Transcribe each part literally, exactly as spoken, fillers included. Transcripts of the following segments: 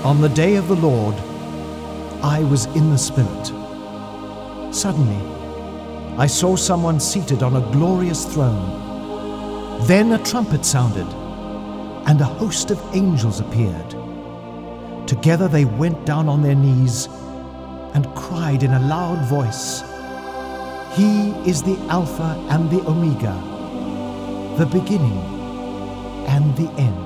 On the day of the Lord, I was in the Spirit. Suddenly, I saw someone seated on a glorious throne. Then a trumpet sounded, and a host of angels appeared. Together they went down on their knees and cried in a loud voice, "He is the Alpha and the Omega, the beginning and the end."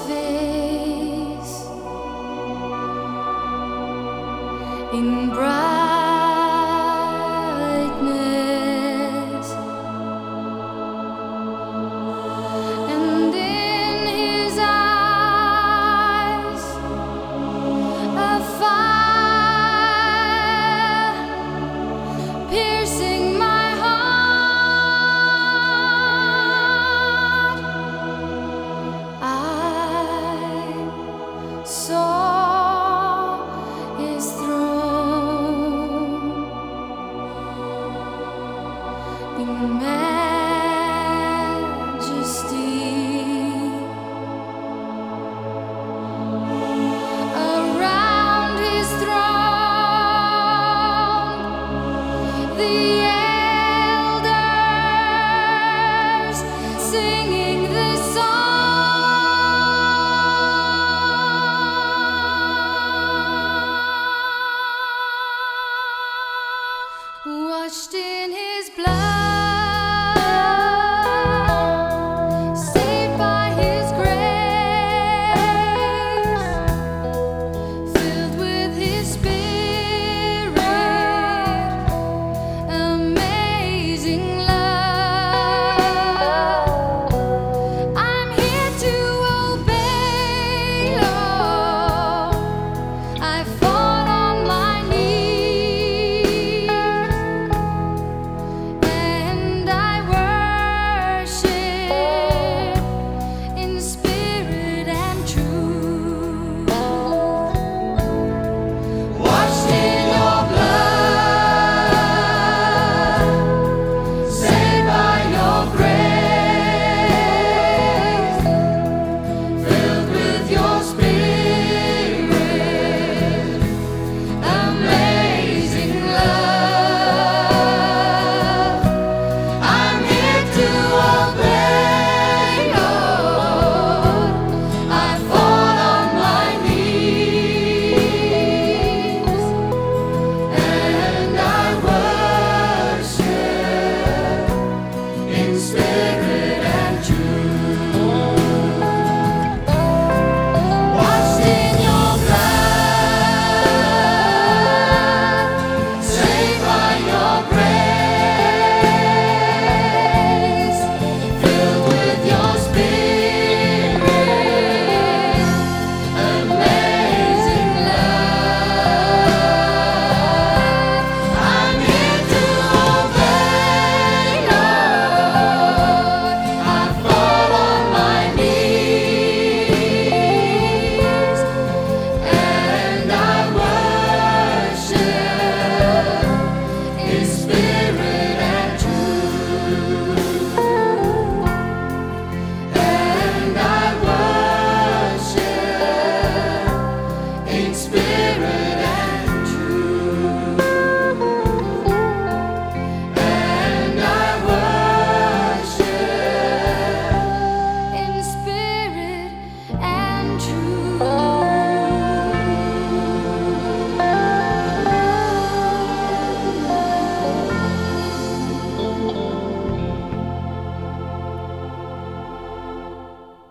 In bright